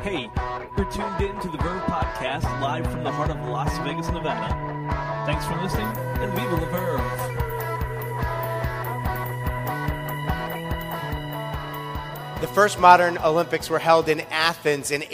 Hey, you're tuned in to the Verve Podcast live from the heart of Las Vegas, Nevada. Thanks for listening, and viva la Verve! The first modern Olympics were held in Athens in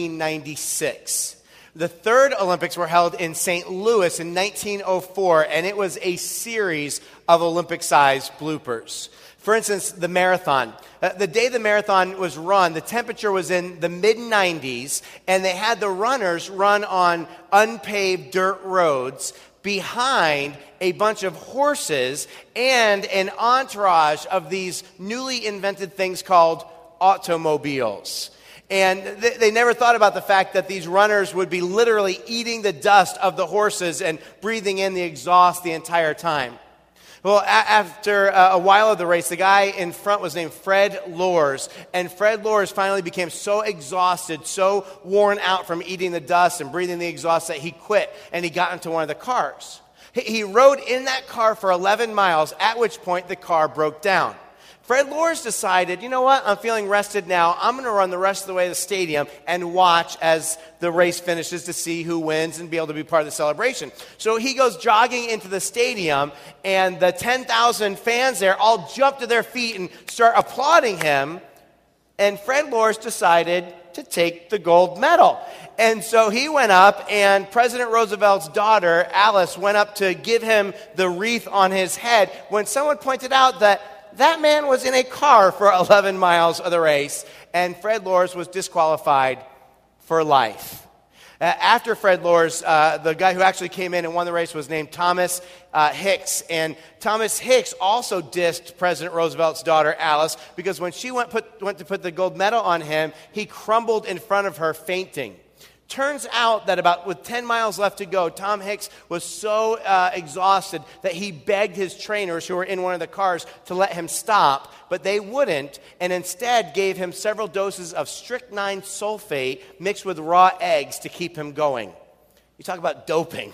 1896. The third Olympics were held in St. Louis in 1904, and it was a series of Olympic-sized bloopers. For instance, the marathon. The day the marathon was run, the temperature was in the mid-90s, and they had the runners run on unpaved dirt roads behind a bunch of horses and an entourage of these newly invented things called automobiles. And they never thought about the fact that these runners would be literally eating the dust of the horses and breathing in the exhaust the entire time. Well, after a while of the race, the guy in front was named Fred Lors, and Fred Lors finally became so exhausted, so worn out from eating the dust and breathing the exhaust that he quit, and he got into one of the cars. He rode in that car for 11 miles, at which point the car broke down. Fred Lors decided, you know what, I'm feeling rested now. I'm going to run the rest of the way to the stadium and watch as the race finishes to see who wins and be able to be part of the celebration. So he goes jogging into the stadium, and the 10,000 fans there all jump to their feet and start applauding him. And Fred Lors decided to take the gold medal. And so he went up, and President Roosevelt's daughter, Alice, went up to give him the wreath on his head when someone pointed out that man was in a car for 11 miles of the race, and Fred Lors was disqualified for life. After Fred Lors, the guy who actually came in and won the race was named Thomas Hicks. And Thomas Hicks also dissed President Roosevelt's daughter, Alice, because when she went to put the gold medal on him, he crumbled in front of her, fainting. Turns out that with 10 miles left to go, Tom Hicks was so exhausted that he begged his trainers who were in one of the cars to let him stop, but they wouldn't, and instead gave him several doses of strychnine sulfate mixed with raw eggs to keep him going. You talk about doping.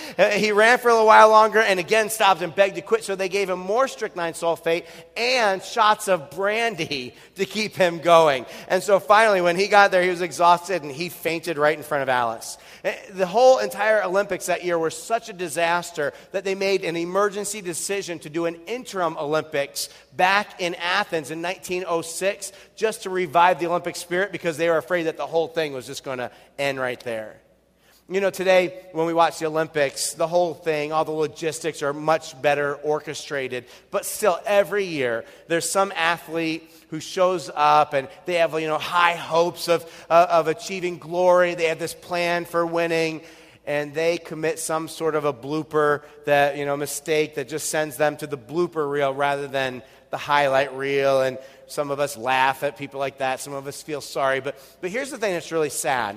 He ran for a little while longer and again stopped and begged to quit, so they gave him more strychnine sulfate and shots of brandy to keep him going. And so finally, when he got there, he was exhausted and he fainted right in front of Alice. The whole entire Olympics that year were such a disaster that they made an emergency decision to do an interim Olympics back in Athens in 1906 just to revive the Olympic spirit because they were afraid that the whole thing was just going to end right there. You know, today, when we watch the Olympics, the whole thing, all the logistics are much better orchestrated. But still, every year, there's some athlete who shows up and they have, high hopes of achieving glory. They have this plan for winning, and they commit some sort of a blooper mistake that just sends them to the blooper reel rather than the highlight reel. And some of us laugh at people like that. Some of us feel sorry. But here's the thing that's really sad.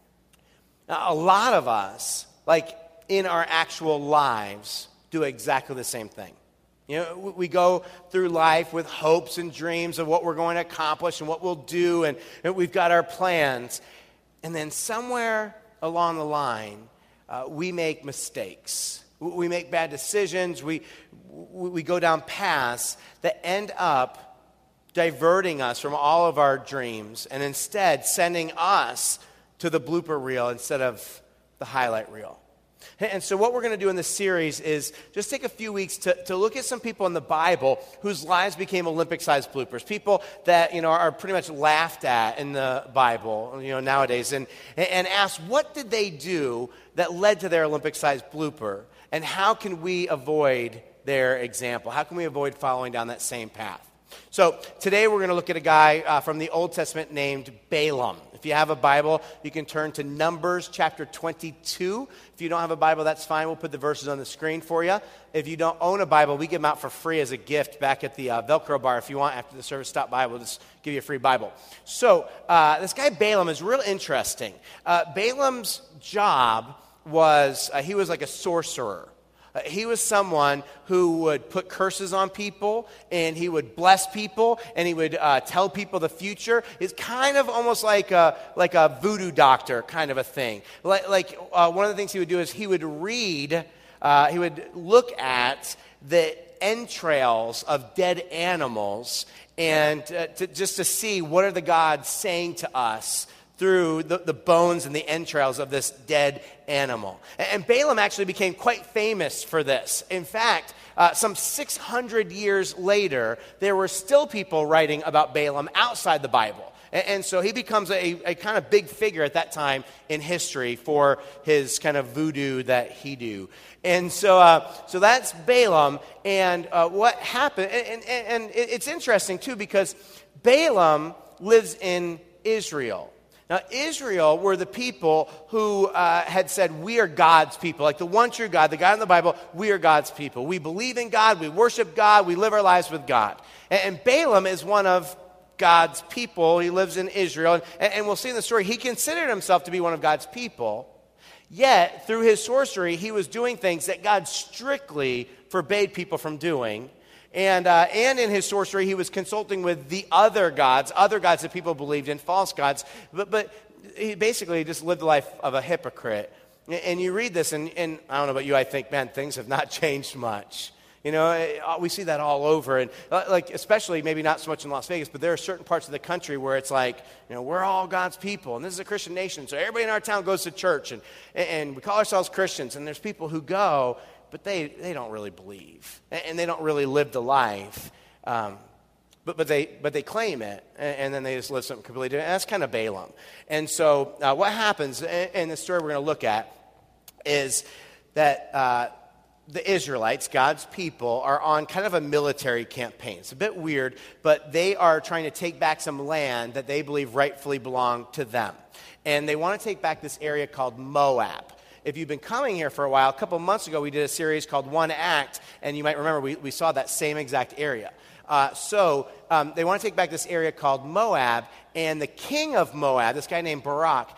Now, a lot of us, in our actual lives, do exactly the same thing. We go through life with hopes and dreams of what we're going to accomplish and what we'll do, and we've got our plans. And then somewhere along the line, we make mistakes. We make bad decisions. We go down paths that end up diverting us from all of our dreams and instead sending us to the blooper reel instead of the highlight reel. And so what we're going to do in this series is just take a few weeks to look at some people in the Bible whose lives became Olympic-sized bloopers, people that, are pretty much laughed at in the Bible, nowadays, and ask what did they do that led to their Olympic-sized blooper, and how can we avoid their example? How can we avoid following down that same path? So today we're going to look at a guy from the Old Testament named Balaam. If you have a Bible, you can turn to Numbers chapter 22. If you don't have a Bible, that's fine. We'll put the verses on the screen for you. If you don't own a Bible, we give them out for free as a gift back at the Velcro bar. If you want, after the service, stop by. We'll just give you a free Bible. So this guy Balaam is real interesting. Balaam's job was, he was like a sorcerer. He was someone who would put curses on people, and he would bless people, and he would tell people the future. It's kind of almost like a voodoo doctor kind of a thing. One of the things he would do is he would look at the entrails of dead animals and just to see what are the gods saying to us through the bones and the entrails of this dead animal. And Balaam actually became quite famous for this. In fact, some 600 years later, there were still people writing about Balaam outside the Bible. And so he becomes a kind of big figure at that time in history for his kind of voodoo that he do. And so that's Balaam. And what happened, and it's interesting too, because Balaam lives in Israel. Now, Israel were the people who had said, we are God's people. Like the one true God, the God in the Bible, we are God's people. We believe in God, we worship God, we live our lives with God. And Balaam is one of God's people. He lives in Israel. And we'll see in the story, he considered himself to be one of God's people. Yet, through his sorcery, he was doing things that God strictly forbade people from doing. And in his sorcery, he was consulting with the other gods that people believed in, false gods. But he basically just lived the life of a hypocrite. And you read this, and I don't know about you, I think, man, things have not changed much. You know, we see that all over, and like especially maybe not so much in Las Vegas, but there are certain parts of the country where it's like, you know, we're all God's people, and this is a Christian nation, so everybody in our town goes to church, and we call ourselves Christians, and there's people who go, but they don't really believe, and they don't really live the life, but they claim it, and then they just live something completely different. And that's kind of Balaam. And so what happens in the story we're going to look at is that the Israelites, God's people, are on kind of a military campaign. It's a bit weird, but they are trying to take back some land that they believe rightfully belonged to them. And they want to take back this area called Moab. If you've been coming here for a while, a couple months ago we did a series called One Act, and you might remember we saw that same exact area. So they want to take back this area called Moab, and the king of Moab, this guy named Barak,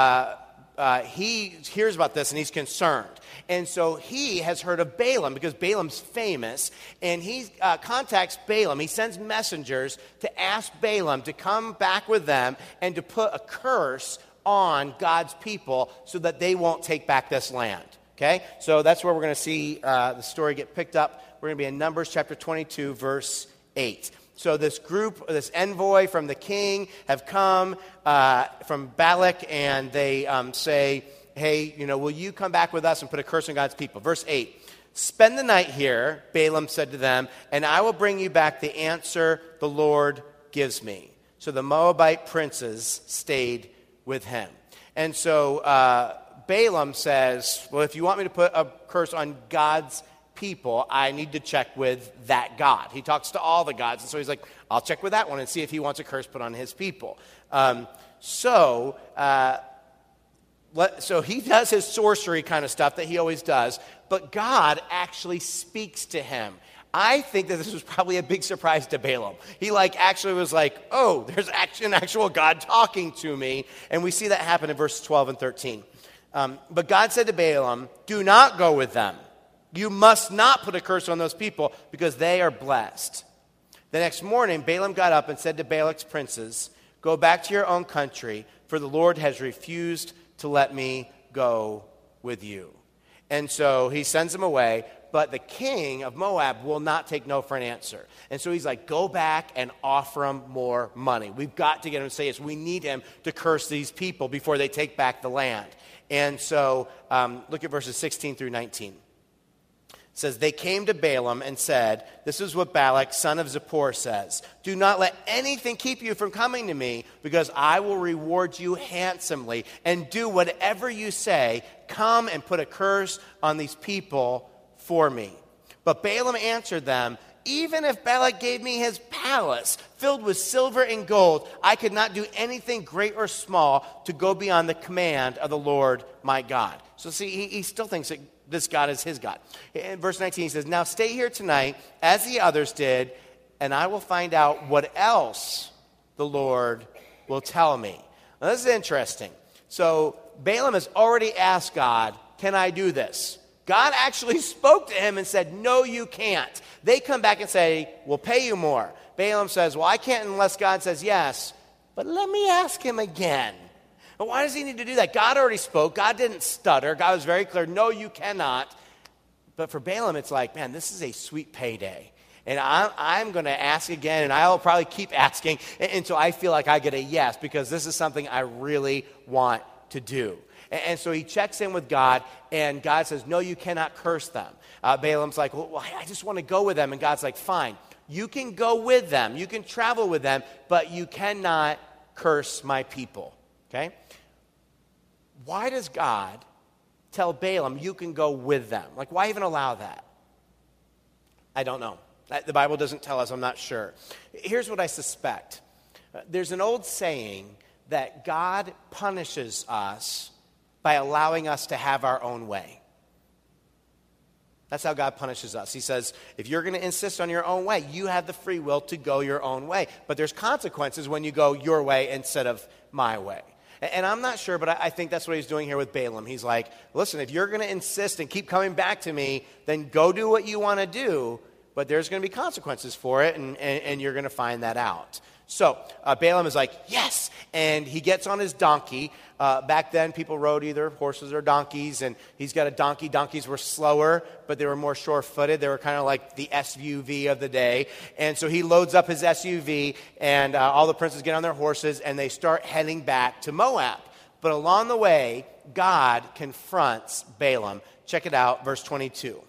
he hears about this and he's concerned. And so he has heard of Balaam because Balaam's famous, and he contacts Balaam. He sends messengers to ask Balaam to come back with them and to put a curse on God's people so that they won't take back this land. Okay? So that's where we're going to see the story get picked up. We're going to be in Numbers chapter 22, verse 8. So this group, this envoy from the king have come from Balak, and they say, hey, you know, will you come back with us and put a curse on God's people? Verse 8, spend the night here, Balaam said to them, and I will bring you back the answer the Lord gives me. So the Moabite princes stayed with him. And so Balaam says, well, if you want me to put a curse on God's people, I need to check with that God. He talks to all the gods, and so he's like, I'll check with that one and see if he wants a curse put on his people. So he does his sorcery kind of stuff that he always does, but God actually speaks to him. I think that this was probably a big surprise to Balaam. He actually was like, oh, there's an actual God talking to me. And we see that happen in verses 12 and 13. But God said to Balaam, do not go with them. You must not put a curse on those people because they are blessed. The next morning, Balaam got up and said to Balak's princes, go back to your own country, for the Lord has refused to let me go with you. And so he sends them away, but the king of Moab will not take no for an answer. And so he's like, go back and offer him more money. We've got to get him to say yes. We need him to curse these people before they take back the land. And so look at verses 16 through 19. It says, they came to Balaam and said, this is what Balak, son of Zippor, says. Do not let anything keep you from coming to me, because I will reward you handsomely and do whatever you say. Come and put a curse on these people for me. But Balaam answered them, even if Balak gave me his palace filled with silver and gold, I could not do anything great or small to go beyond the command of the Lord my God. So see, he still thinks that this God is his God. In verse 19, he says, now stay here tonight as the others did, and I will find out what else the Lord will tell me. Now, this is interesting. So Balaam has already asked God, can I do this? God actually spoke to him and said, no, you can't. They come back and say, we'll pay you more. Balaam says, well, I can't unless God says yes, but let me ask him again. But why does he need to do that? God already spoke. God didn't stutter. God was very clear, no, you cannot. But for Balaam, it's like, man, this is a sweet payday. And I'm going to ask again, and I'll probably keep asking until I feel like I get a yes, because this is something I really want to do. And so he checks in with God, and God says, no, you cannot curse them. Balaam's like, well, I just want to go with them. And God's like, fine, you can go with them. You can travel with them, but you cannot curse my people. Okay? Why does God tell Balaam you can go with them? Like, why even allow that? I don't know. The Bible doesn't tell us. I'm not sure. Here's what I suspect. There's an old saying that God punishes us by allowing us to have our own way. That's how God punishes us. He says, if you're going to insist on your own way, you have the free will to go your own way. But there's consequences when you go your way instead of my way. And I'm not sure, but I think that's what he's doing here with Balaam. He's like, listen, if you're going to insist and keep coming back to me, then go do what you want to do, but there's going to be consequences for it, and you're going to find that out. So Balaam is like, yes, and he gets on his donkey. Back then, people rode either horses or donkeys, and he's got a donkey. Donkeys were slower, but they were more sure-footed. They were kind of like the SUV of the day. And so he loads up his SUV, and all the princes get on their horses, and they start heading back to Moab. But along the way, God confronts Balaam. Check it out, verse 22.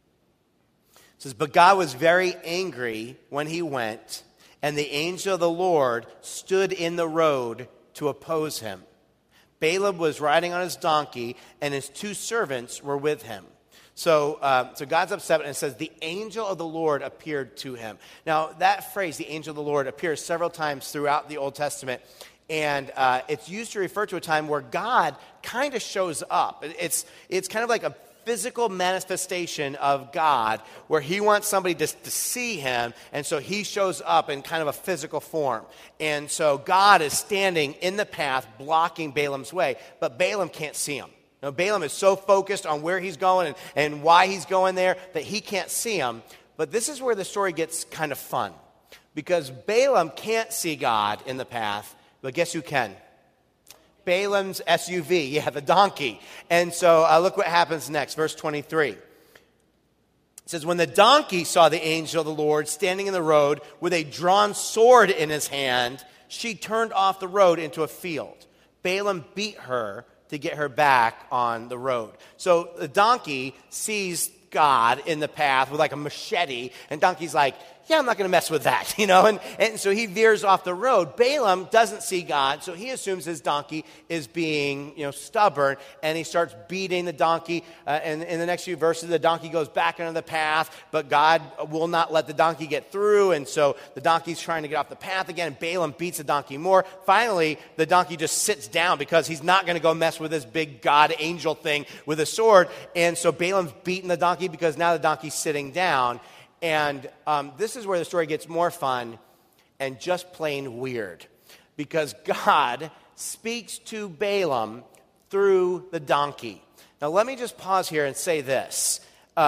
It says, but God was very angry when he went, and the angel of the Lord stood in the road to oppose him. Balaam was riding on his donkey, and his 2 servants were with him. So God's upset, and it says, the angel of the Lord appeared to him. Now, that phrase, the angel of the Lord, appears several times throughout the Old Testament, and it's used to refer to a time where God kind of shows up. It's kind of like a physical manifestation of God where he wants somebody to see him, and so he shows up in kind of a physical form. And so God is standing in the path blocking Balaam's way, but Balaam can't see him. Now, Balaam is so focused on where he's going and why he's going there that he can't see him. But this is where the story gets kind of fun, because Balaam can't see God in the path, but guess who can? Balaam's SUV, the donkey. And so look what happens next, verse 23. It says, when the donkey saw the angel of the Lord standing in the road with a drawn sword in his hand, she turned off the road into a field. Balaam beat her to get her back on the road. So the donkey sees God in the path with like a machete, and donkey's like, yeah, I'm not going to mess with that, and so he veers off the road. Balaam doesn't see God, so he assumes his donkey is being, stubborn, and he starts beating the donkey, and in the next few verses, the donkey goes back into the path, but God will not let the donkey get through, and so the donkey's trying to get off the path again, and Balaam beats the donkey more. Finally, the donkey just sits down because he's not going to go mess with this big God angel thing with a sword, and so Balaam's beating the donkey because now the donkey's sitting down. And this is where the story gets more fun and just plain weird, because God speaks to Balaam through the donkey. Now, let me just pause here and say this.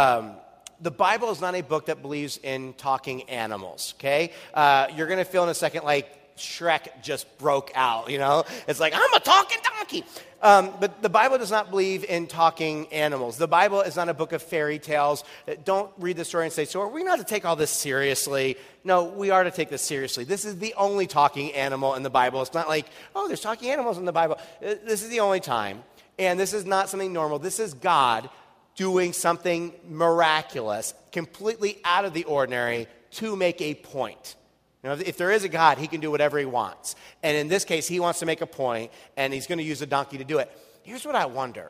The Bible is not a book that believes in talking animals, okay? You're going to feel in a second like Shrek just broke out, It's like, I'm a talking donkey. But the Bible does not believe in talking animals. The Bible is not a book of fairy tales. Don't read the story and say, so are we not to take all this seriously? No, we are to take this seriously. This is the only talking animal in the Bible. It's not like, oh, there's talking animals in the Bible. This is the only time. And this is not something normal. This is God doing something miraculous, completely out of the ordinary to make a point. If there is a God, he can do whatever he wants. And in this case, he wants to make a point, and he's going to use a donkey to do it. Here's what I wonder.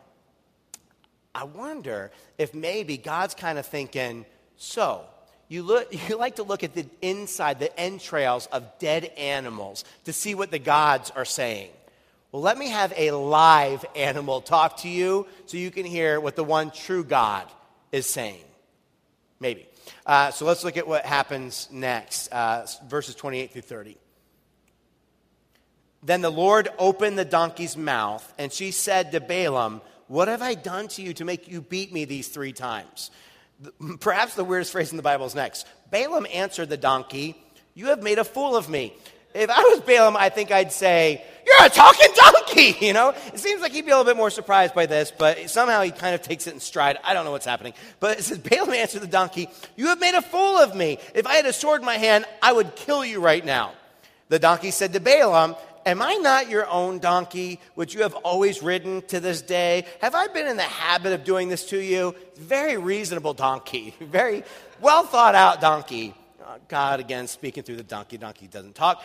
I wonder if maybe God's kind of thinking, so you like to look at the inside, the entrails of dead animals to see what the gods are saying. Well, let me have a live animal talk to you so you can hear what the one true God is saying. Maybe. So let's look at what happens next, verses 28 through 30. Then the Lord opened the donkey's mouth, and she said to Balaam, what have I done to you to make you beat me these 3 times? Perhaps the weirdest phrase in the Bible is next. Balaam answered the donkey, you have made a fool of me. If I was Balaam, I think I'd say, "You're a talking donkey," you know? It seems like he'd be a little bit more surprised by this, but somehow he kind of takes it in stride. I don't know what's happening. But it says, Balaam answered the donkey, "You have made a fool of me. If I had a sword in my hand, I would kill you right now." The donkey said to Balaam, "Am I not your own donkey, which you have always ridden to this day? Have I been in the habit of doing this to you?" Very reasonable donkey. Very well thought out donkey. God, again, speaking through the donkey. Donkey doesn't talk.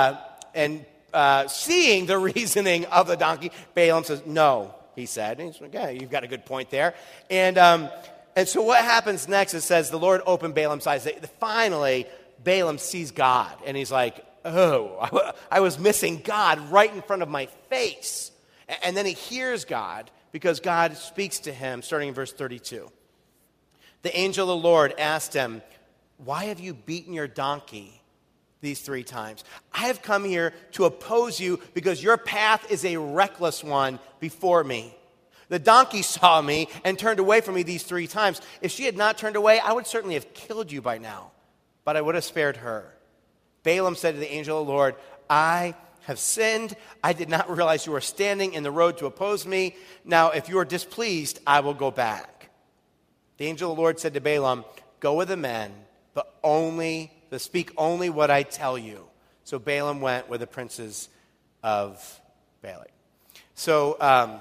Seeing the reasoning of the donkey, Balaam says, "No," he said. And he's like, "Yeah, you've got a good point there." And so what happens next, it says, the Lord opened Balaam's eyes. Finally, Balaam sees God. And he's like, "Oh, I was missing God right in front of my face." And then he hears God because God speaks to him, starting in verse 32. The angel of the Lord asked him, "Why have you beaten your donkey these 3 times? I have come here to oppose you because your path is a reckless one before me. The donkey saw me and turned away from me these 3 times. If she had not turned away, I would certainly have killed you by now, but I would have spared her." Balaam said to the angel of the Lord, "I have sinned. I did not realize you were standing in the road to oppose me. Now, if you are displeased, I will go back." The angel of the Lord said to Balaam, "Go with the men, but speak only what I tell you." So Balaam went with the princes of Balak. So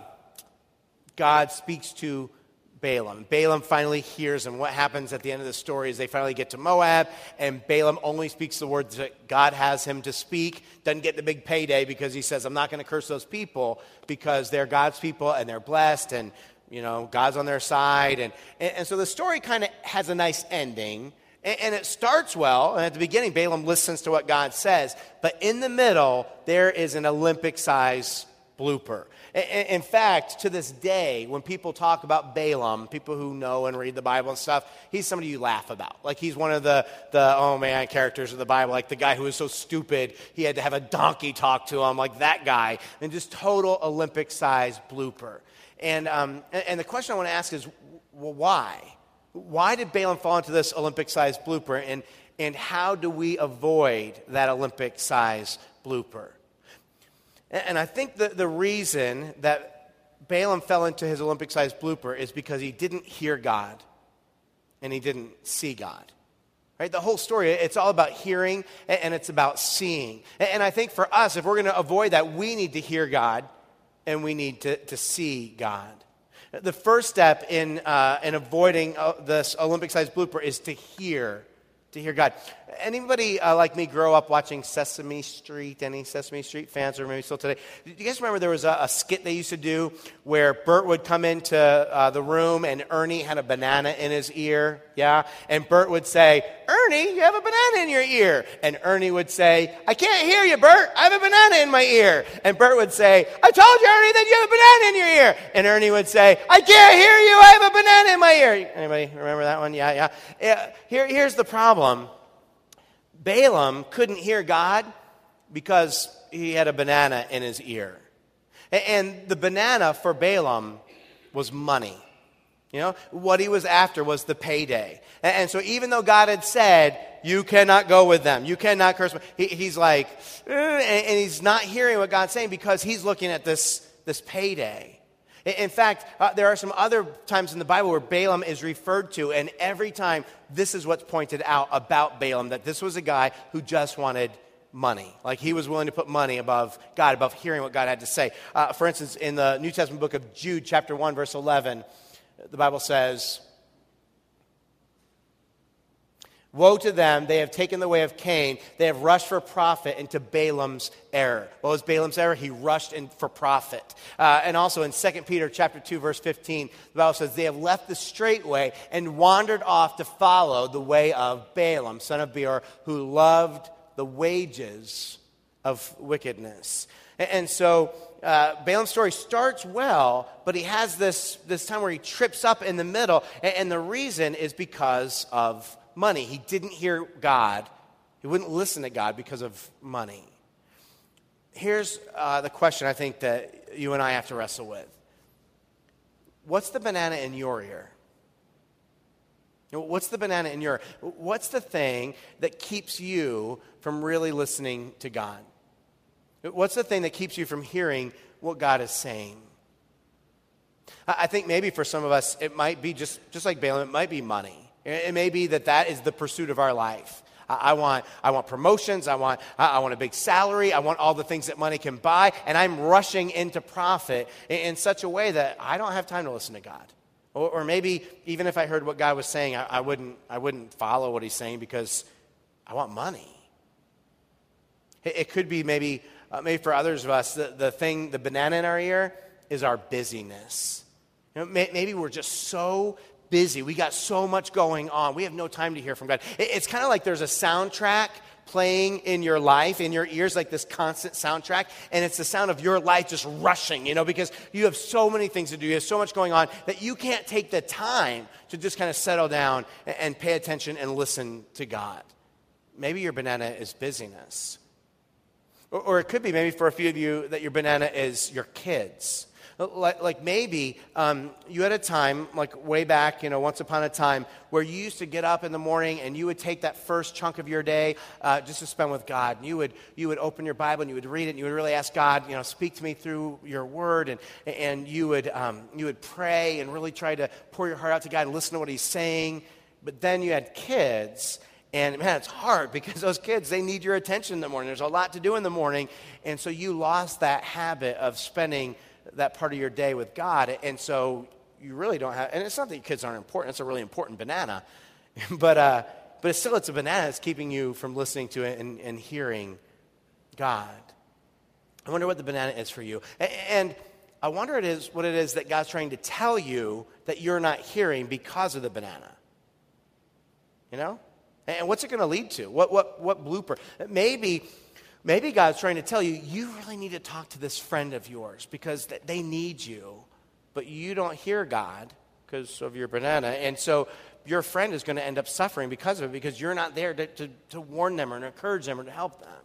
God speaks to Balaam. Balaam finally hears him. What happens at the end of the story is they finally get to Moab, and Balaam only speaks the words that God has him to speak. Doesn't get the big payday because he says, "I'm not going to curse those people because they're God's people and they're blessed and, you know, God's on their side." And so the story kind of has a nice ending. And it starts well, and at the beginning, Balaam listens to what God says. But in the middle, there is an Olympic-size blooper. In fact, to this day, when people talk about Balaam, people who know and read the Bible and stuff, he's somebody you laugh about. Like, he's one of the oh man characters of the Bible, like the guy who was so stupid he had to have a donkey talk to him, like that guy. And just total Olympic-size blooper. And the question I want to ask is, well, why? Why did Balaam fall into this Olympic-sized blooper, and how do we avoid that Olympic-sized blooper? And I think the reason that Balaam fell into his Olympic-sized blooper is because he didn't hear God and he didn't see God. Right? The whole story, it's all about hearing and it's about seeing. And I think for us, if we're going to avoid that, we need to hear God and we need to see God. The first step in avoiding this Olympic-sized blooper is to hear God. Anybody like me grow up watching Sesame Street? Any Sesame Street fans, or maybe still today? Do you guys remember there was a skit they used to do where Bert would come into the room and Ernie had a banana in his ear? Yeah? And Bert would say, "Ernie, you have a banana in your ear." And Ernie would say, "I can't hear you, Bert. I have a banana in my ear." And Bert would say, "I told you, Ernie, that you have a banana in your ear." And Ernie would say, "I can't hear you. I have a banana in my ear." Anybody remember that one? Yeah. Here's the problem. Balaam couldn't hear God because he had a banana in his ear. And the banana for Balaam was money. You know, what he was after was the payday. And so even though God had said, "You cannot go with them, you cannot curse them," he's like, and he's not hearing what God's saying because he's looking at this payday. In fact, there are some other times in the Bible where Balaam is referred to, and every time this is what's pointed out about Balaam, that this was a guy who just wanted money. Like, he was willing to put money above God, above hearing what God had to say. For instance, in the New Testament book of Jude, chapter 1, verse 11, the Bible says, "Woe to them, they have taken the way of Cain. They have rushed for profit into Balaam's error." What was Balaam's error? He rushed in for profit. And also in 2 Peter chapter 2, verse 15, the Bible says, "They have left the straight way and wandered off to follow the way of Balaam, son of Beor, who loved the wages of wickedness." And so Balaam's story starts well, but he has this time where he trips up in the middle. And the reason is because of money. He didn't hear God. He wouldn't listen to God because of money. Here's the question I think that you and I have to wrestle with. What's the banana in your ear? What's the banana in your, what's the thing that keeps you from really listening to God? What's the thing that keeps you from hearing what God is saying? I think maybe for some of us, it might be just like Balaam, it might be money. It may be that is the pursuit of our life. I want promotions, I want a big salary, I want all the things that money can buy, and I'm rushing into profit in such a way that I don't have time to listen to God. Or maybe even if I heard what God was saying, I wouldn't follow what he's saying because I want money. It could be maybe for others of us, the banana in our ear is our busyness. Maybe we're just so busy. We got so much going on. We have no time to hear from God. It's kind of like there's a soundtrack playing in your life, in your ears, like this constant soundtrack, and it's the sound of your life just rushing, because you have so many things to do, you have so much going on that you can't take the time to just kind of settle down and pay attention and listen to God. Maybe your banana is busyness. Or it could be maybe for a few of you that your banana is your kids. Like maybe you had a time, like way back, once upon a time, where you used to get up in the morning and you would take that first chunk of your day just to spend with God. And you would open your Bible and you would read it and you would really ask God, speak to me through your word. And you would pray and really try to pour your heart out to God and listen to what he's saying. But then you had kids. And man, it's hard because those kids, they need your attention in the morning. There's a lot to do in the morning. And so you lost that habit of spending that part of your day with God. And so you really don't have, and it's not that your kids aren't important. It's a really important banana. But it's a banana that's keeping you from listening to it and hearing God. I wonder what the banana is for you. And I wonder what it is that God's trying to tell you that you're not hearing because of the banana. And what's it going to lead to? What blooper? Maybe God's trying to tell you, you really need to talk to this friend of yours because they need you, but you don't hear God because of your banana. And so your friend is going to end up suffering because of it because you're not there to warn them or to encourage them or to help them.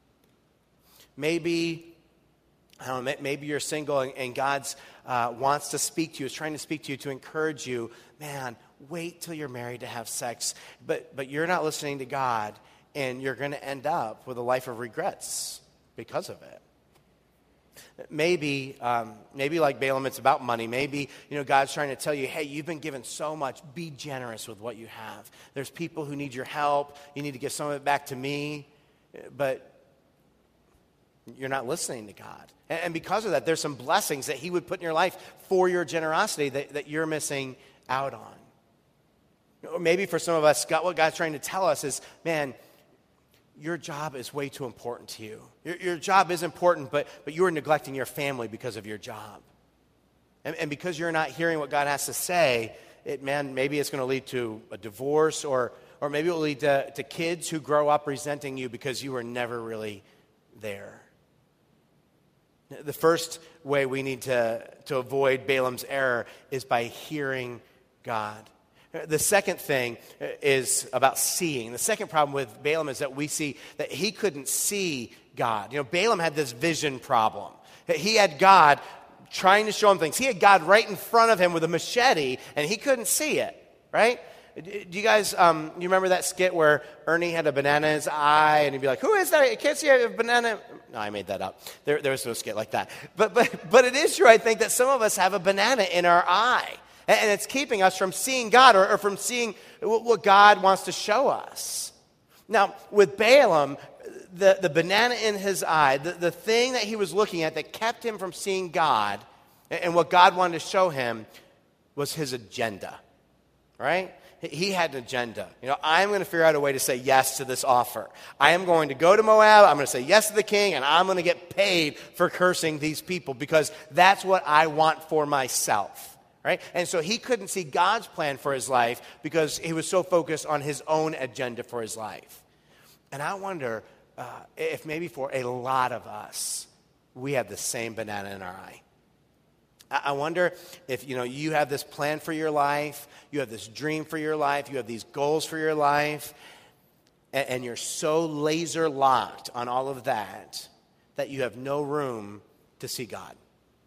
Maybe you're single and God's wants to speak to you, is trying to speak to you to encourage you. Man, wait till you're married to have sex, but you're not listening to God, and you're going to end up with a life of regrets because of it. Maybe like Balaam, it's about money. Maybe, God's trying to tell you, hey, you've been given so much. Be generous with what you have. There's people who need your help. You need to give some of it back to me. But you're not listening to God. And because of that, there's some blessings that he would put in your life for your generosity that you're missing out on. Or maybe for some of us, what God's trying to tell us is, man, your job is way too important to you. Your job is important, but you are neglecting your family because of your job. And because you're not hearing what God has to say, maybe it's going to lead to a divorce or maybe it will lead to kids who grow up resenting you because you were never really there. The first way we need to avoid Balaam's error is by hearing God. The second thing is about seeing. The second problem with Balaam is that we see that he couldn't see God. Balaam had this vision problem. He had God trying to show him things. He had God right in front of him with a machete, and he couldn't see it, right? Do you guys, you remember that skit where Ernie had a banana in his eye, and he'd be like, who is that? I can't see a banana. No, I made that up. There was no skit like that. But it is true, I think, that some of us have a banana in our eye. And it's keeping us from seeing God or from seeing what God wants to show us. Now, with Balaam, the banana in his eye, the thing that he was looking at that kept him from seeing God and what God wanted to show him was his agenda, right? He had an agenda. I'm going to figure out a way to say yes to this offer. I am going to go to Moab. I'm going to say yes to the king, and I'm going to get paid for cursing these people because that's what I want for myself. Right? And so he couldn't see God's plan for his life because he was so focused on his own agenda for his life. And I wonder if maybe for a lot of us, we have the same banana in our eye. I wonder if, you have this plan for your life, you have this dream for your life, you have these goals for your life, and you're so laser locked on all of that you have no room to see God.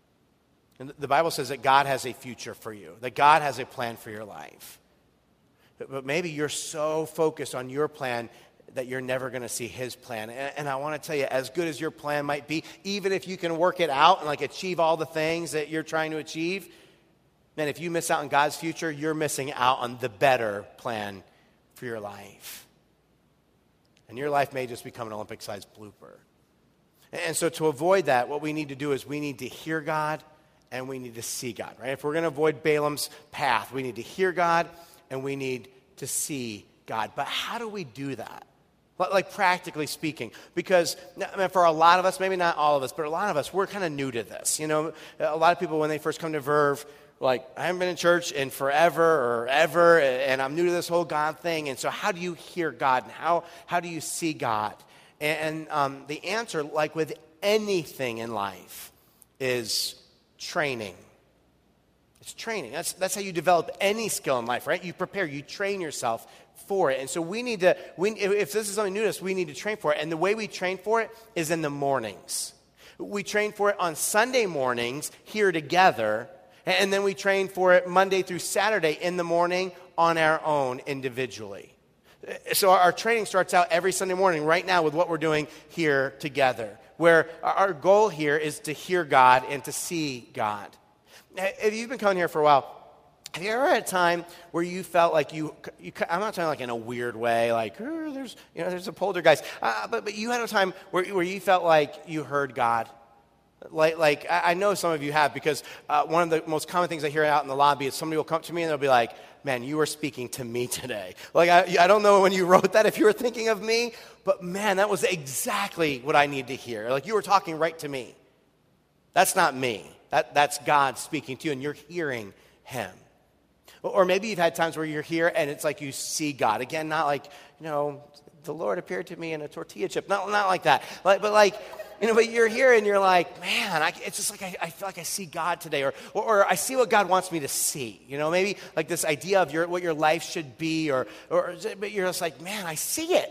And the Bible says that God has a future for you, that God has a plan for your life. But maybe you're so focused on your plan that you're never going to see his plan. And I want to tell you, as good as your plan might be, even if you can work it out and achieve all the things that you're trying to achieve, man, if you miss out on God's future, you're missing out on the better plan for your life. And your life may just become an Olympic-sized blooper. And so to avoid that, what we need to do is we need to hear God and we need to see God, right? If we're going to avoid Balaam's path, we need to hear God and we need to see God. But how do we do that? Practically speaking, because for a lot of us, maybe not all of us, but a lot of us, we're kind of new to this. A lot of people when they first come to Verve, I haven't been in church in forever or ever, and I'm new to this whole God thing. And so how do you hear God, and how do you see God? And the answer, with anything in life, is training. It's training. That's how you develop any skill in life, right? You prepare, you train yourself for it. And so if this is something new to us, we need to train for it. And the way we train for it is in the mornings. We train for it on Sunday mornings here together, and then we train for it Monday through Saturday in the morning on our own individually. So our training starts out every Sunday morning right now with what we're doing here together, where our goal here is to hear God and to see God. If you've been coming here for a while, have you ever had a time where you felt like you I'm not talking in a weird way, there's a poltergeist, but you had a time where you felt like you heard God? I know some of you have, because one of the most common things I hear out in the lobby is somebody will come to me and they'll be like, man, you were speaking to me today. I don't know when you wrote that if you were thinking of me, but man, that was exactly what I need to hear. You were talking right to me. That's not me. That's God speaking to you, and you're hearing him. Or maybe you've had times where you're here and it's like you see God. Again, not the Lord appeared to me in a tortilla chip. Not like that. But you're here and you're like, man, it's just I feel like I see God today. Or I see what God wants me to see. Maybe this idea of what your life should be. But you're just like, man, I see it.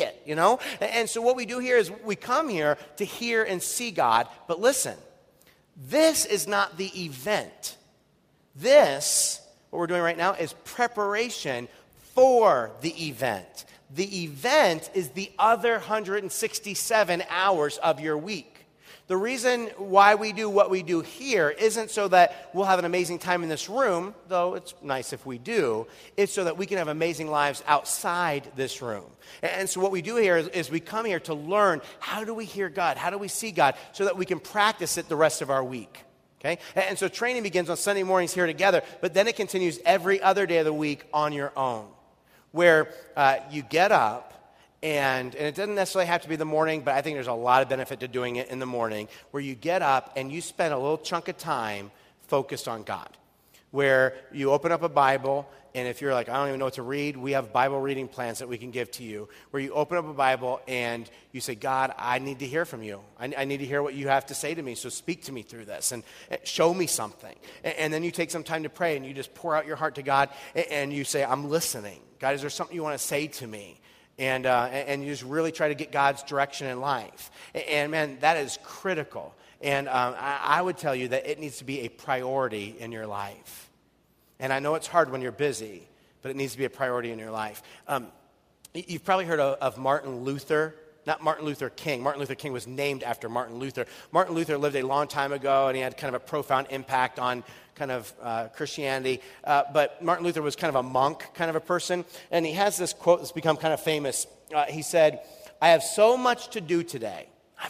And so what we do here is we come here to hear and see God. But listen, this is not the event. What we're doing right now is preparation for the event. The event is the other 167 hours of your week. The reason why we do what we do here isn't so that we'll have an amazing time in this room, though it's nice if we do. It's so that we can have amazing lives outside this room. And so what we do here is we come here to learn, how do we hear God? How do we see God? So that we can practice it the rest of our week. Okay? And so training begins on Sunday mornings here together, but then it continues every other day of the week on your own, where you get up, and it doesn't necessarily have to be the morning, but I think there's a lot of benefit to doing it in the morning, where you get up and you spend a little chunk of time focused on God, where you open up a Bible, and if you're like, I don't even know what to read, we have Bible reading plans that we can give to you, where you open up a Bible and you say, God, I need to hear from you. I need to hear what you have to say to me, so speak to me through this and show me something. And then you take some time to pray and you just pour out your heart to God and you say, I'm listening. God, is there something you want to say to me? And you just really try to get God's direction in life. And man, that is critical. And I would tell you that it needs to be a priority in your life. And I know it's hard when you're busy, but it needs to be a priority in your life. You've probably heard of Martin Luther. Not Martin Luther King. Martin Luther King was named after Martin Luther. Martin Luther lived a long time ago, and he had kind of a profound impact on kind of Christianity. But Martin Luther was kind of a monk kind of a person. And he has this quote that's become kind of famous. He said, I have so much to do today.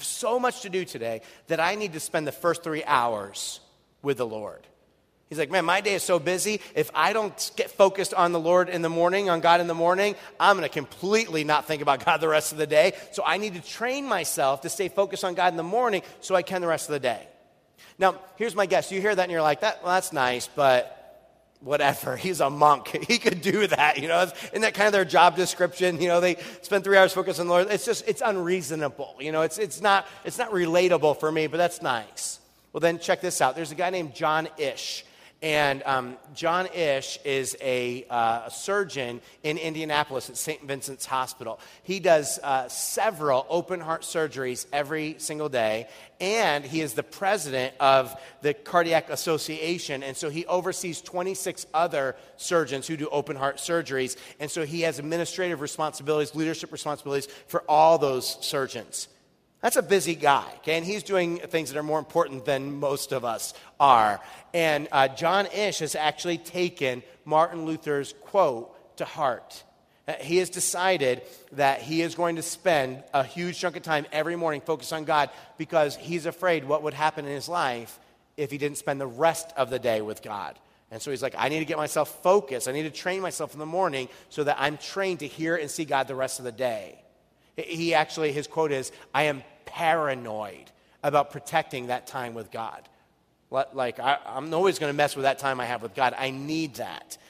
That I need to spend the first 3 hours with the Lord. He's like, man, my day is so busy. If I don't get focused on the Lord in the morning, on God in the morning, I'm going to completely not think about God the rest of the day. So I need to train myself to stay focused on God in the morning so I can the rest of the day. Now, here's my guess. You hear that and you're like, that's nice, but whatever. He's a monk. He could do that. Isn't that kind of their job description? They spend 3 hours focused on the Lord. It's unreasonable. It's not relatable for me, but that's nice. Well, then check this out. There's a guy named John Ish. And John Ish is a surgeon in Indianapolis at St. Vincent's Hospital. He does several open heart surgeries every single day, and he is the president of the Cardiac Association, and so he oversees 26 other surgeons who do open heart surgeries, and so he has administrative responsibilities, leadership responsibilities for all those surgeons. That's a busy guy, okay? And he's doing things that are more important than most of us are. And John Ish has actually taken Martin Luther's quote to heart. He has decided that he is going to spend a huge chunk of time every morning focused on God because he's afraid what would happen in his life if he didn't spend the rest of the day with God. And so he's like, I need to get myself focused. I need to train myself in the morning so that I'm trained to hear and see God the rest of the day. He actually, his quote is, I am paranoid about protecting that time with God. Like, I'm always going to mess with that time I have with God. I need that.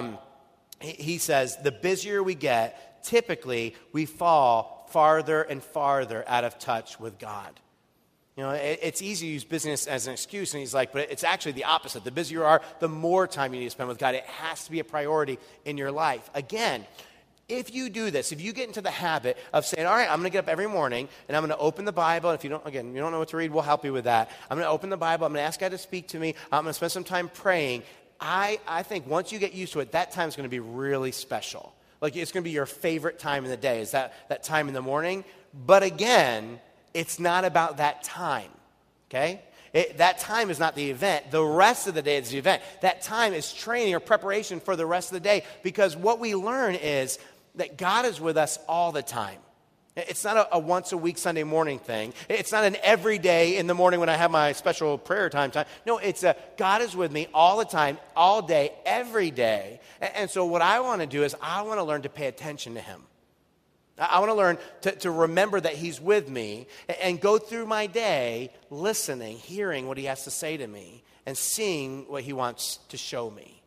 He says, the busier we get, typically we fall farther and farther out of touch with God. You know, it's easy to use business as an excuse, and he's like, but it's actually the opposite. The busier you are, the more time you need to spend with God. It has to be a priority in your life. Again, if you do this, if you get into the habit of saying, all right, I'm going to get up every morning and I'm going to open the Bible. If you don't know what to read, we'll help you with that. I'm going to open the Bible. I'm going to ask God to speak to me. I'm going to spend some time praying. I think once you get used to it, that time is going to be really special. Like it's going to be your favorite time in the day. Is that time in the morning? But again, it's not about that time, okay? That time is not the event. The rest of the day is the event. That time is training or preparation for the rest of the day because what we learn is that God is with us all the time. It's not a once-a-week Sunday morning thing. It's not an every day in the morning when I have my special prayer time. No, it's God is with me all the time, all day, every day. And so what I want to do is I want to learn to pay attention to him. I want to learn to remember that he's with me and go through my day listening, hearing what he has to say to me, and seeing what he wants to show me.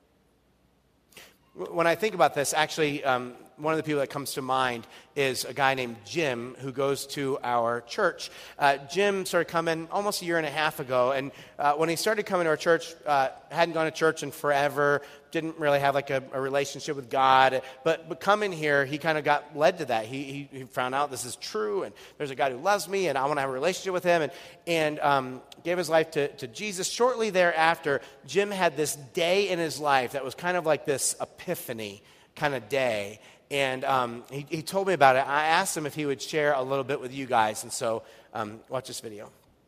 When I think about this, actually, one of the people that comes to mind is a guy named Jim who goes to our church. Jim started coming almost a year and a half ago, and when he started coming to our church, hadn't gone to church in forever, didn't really have like a relationship with God, but coming here, he kind of got led to that. He found out this is true, and there's a God who loves me, and I want to have a relationship with him, and gave his life to Jesus. Shortly thereafter, Jim had this day in his life that was kind of like this epiphany kind of day. And he told me about it. I asked him if he would share a little bit with you guys. And so watch this video.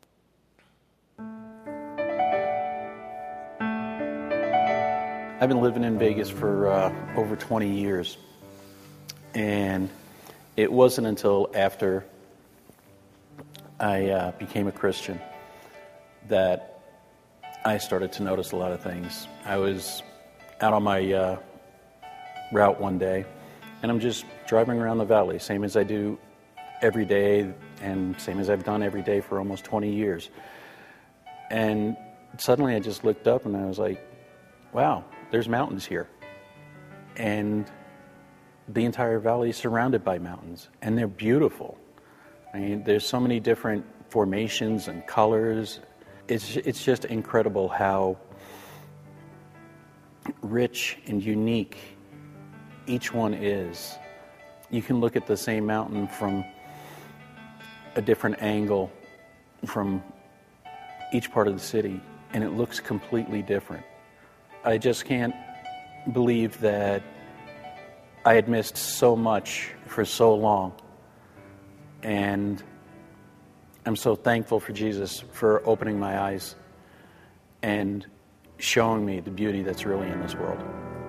I've been living in Vegas for over 20 years. And it wasn't until after I became a Christian that I started to notice a lot of things. I was out on my route one day, and I'm just driving around the valley, same as I do every day, and same as I've done every day for almost 20 years. And suddenly I just looked up and I was like, wow, there's mountains here. And the entire valley is surrounded by mountains, and they're beautiful. I mean, there's so many different formations and colors. It's just incredible how rich and unique each one is. You can look at the same mountain from a different angle from each part of the city, and it looks completely different. I just can't believe that I had missed so much for so long. And I'm so thankful for Jesus for opening my eyes and showing me the beauty that's really in this world.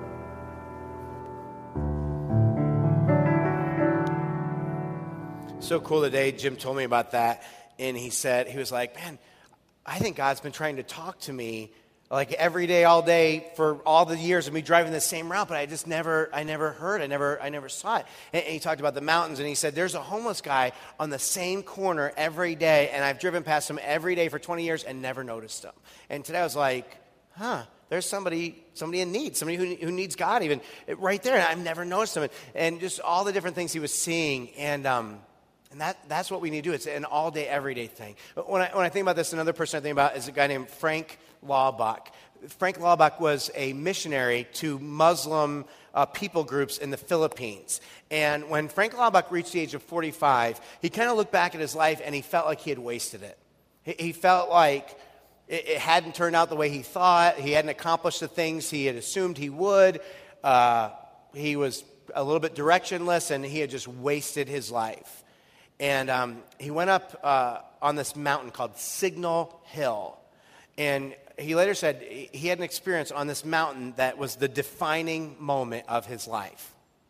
So cool today, Jim told me about that, and he was like, man, I think God's been trying to talk to me like every day, all day, for all the years of me driving the same route, but I never heard, I never saw it. And he talked about the mountains, and he said, there's a homeless guy on the same corner every day, and I've driven past him every day for 20 years and never noticed him. And today I was like, there's somebody in need, somebody who needs God even right there, and I've never noticed him. And just all the different things he was seeing, and that's what we need to do. It's an all-day, everyday thing. But when I think about this, another person I think about is a guy named Frank Laubach. Frank Laubach was a missionary to Muslim people groups in the Philippines. And when Frank Laubach reached the age of 45, he kind of looked back at his life and he felt like he had wasted it. He felt like it hadn't turned out the way he thought. He hadn't accomplished the things he had assumed he would. He was a little bit directionless, and he had just wasted his life. And he went up on this mountain called Signal Hill. And he later said he had an experience on this mountain that was the defining moment of his life.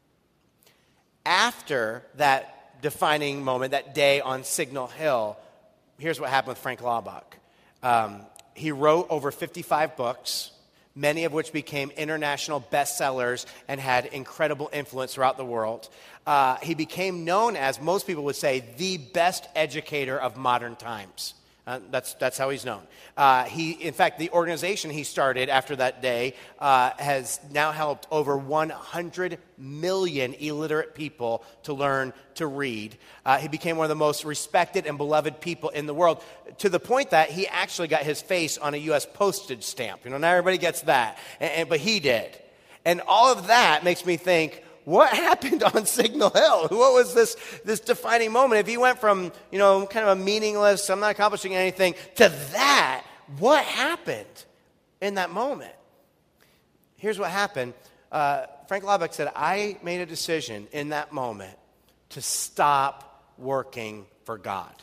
After that defining moment, that day on Signal Hill, here's what happened with Frank Laubach. He wrote over 55 books, many of which became international bestsellers and had incredible influence throughout the world. He became known as, most people would say, the best educator of modern times. That's how he's known. In fact, the organization he started after that day has now helped over 100 million illiterate people to learn to read. He became one of the most respected and beloved people in the world, to the point that he actually got his face on a U.S. postage stamp. Not everybody gets that, but he did. And all of that makes me think, what happened on Signal Hill? What was this defining moment? If he went from, kind of a meaningless, I'm not accomplishing anything, to that, what happened in that moment? Here's what happened. Frank Laubach said, I made a decision in that moment to stop working for God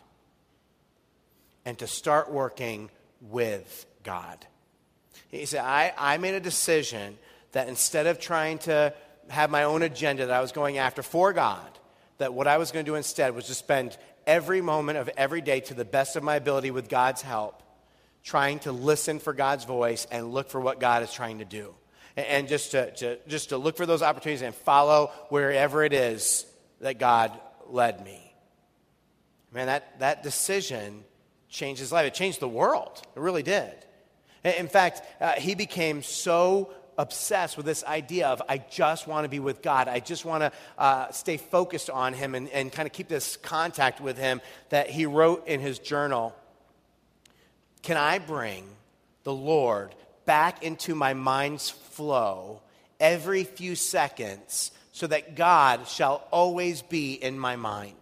and to start working with God. He said, I made a decision that instead of trying to have my own agenda that I was going after for God, that what I was going to do instead was to spend every moment of every day to the best of my ability with God's help, trying to listen for God's voice and look for what God is trying to do. And just to look for those opportunities and follow wherever it is that God led me. Man, that decision changed his life. It changed the world. It really did. In fact, he became so obsessed with this idea of, I just want to be with God. I just want to stay focused on him and kind of keep this contact with him, that he wrote in his journal, can I bring the Lord back into my mind's flow every few seconds so that God shall always be in my mind?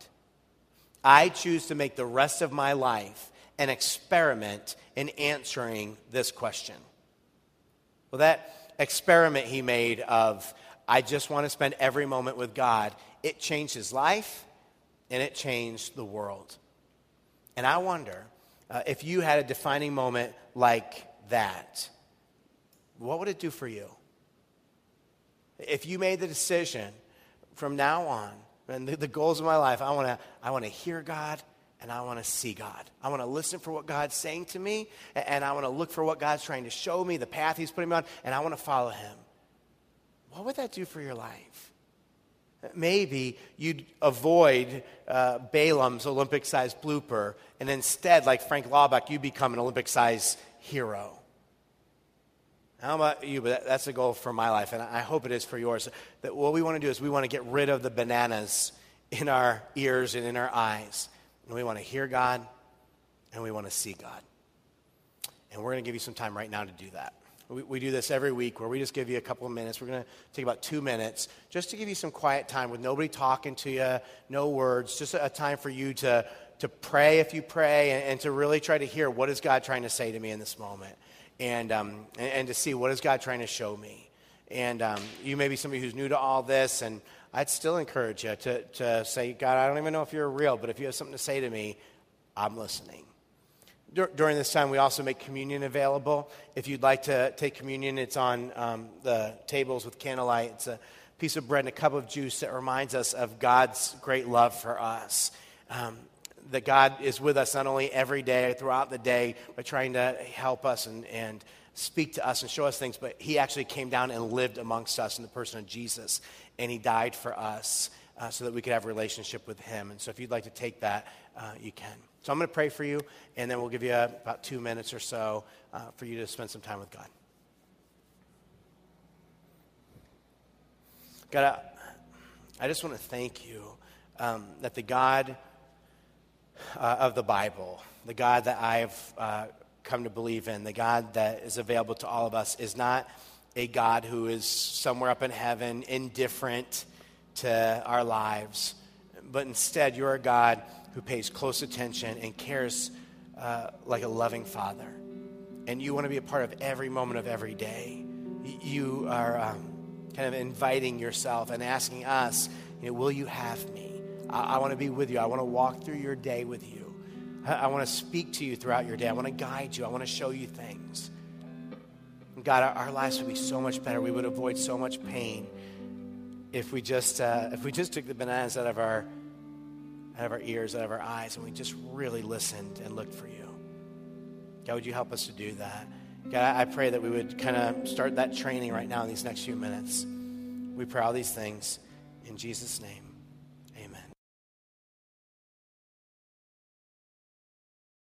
I choose to make the rest of my life an experiment in answering this question. Well, that experiment he made of, I just want to spend every moment with God, it changed his life and it changed the world. And I wonder if you had a defining moment like that, what would it do for you? If you made the decision from now on, and the goals of my life, I want to hear God and I want to see God. I want to listen for what God's saying to me, and I want to look for what God's trying to show me, the path he's putting me on, and I want to follow him. What would that do for your life? Maybe you'd avoid Balaam's Olympic-sized blooper, and instead, like Frank Laubach, you become an Olympic-sized hero. How about you? But that's a goal for my life, and I hope it is for yours. That what we want to do is we want to get rid of the bananas in our ears and in our eyes. And we want to hear God, and we want to see God. And we're going to give you some time right now to do that. We do this every week where we just give you a couple of minutes. We're going to take about 2 minutes just to give you some quiet time with nobody talking to you, no words, just a time for you to pray if you pray, and to really try to hear what is God trying to say to me in this moment, and to see what is God trying to show me. And you may be somebody who's new to all this, and I'd still encourage you to say, God, I don't even know if you're real, but if you have something to say to me, I'm listening. During this time, we also make communion available. If you'd like to take communion, it's on the tables with candlelight. It's a piece of bread and a cup of juice that reminds us of God's great love for us. That God is with us not only every day, throughout the day, but trying to help us and speak to us and show us things, but he actually came down and lived amongst us in the person of Jesus, and he died for us so that we could have a relationship with him. And so if you'd like to take that, you can. So I'm going to pray for you, and then we'll give you about 2 minutes or so for you to spend some time with God. God, I just want to thank you that the God of the Bible, the God that I've come to believe in, the God that is available to all of us, is not a God who is somewhere up in heaven, indifferent to our lives, but instead you're a God who pays close attention and cares like a loving Father. And you want to be a part of every moment of every day. You are kind of inviting yourself and asking us, will you have me? I want to be with you. I want to walk through your day with you. I want to speak to you throughout your day. I want to guide you. I want to show you things. God, our lives would be so much better. We would avoid so much pain if we just took the bananas out of our ears, out of our eyes, and we just really listened and looked for you. God, would you help us to do that? God, I pray that we would kind of start that training right now in these next few minutes. We pray all these things in Jesus' name. Amen.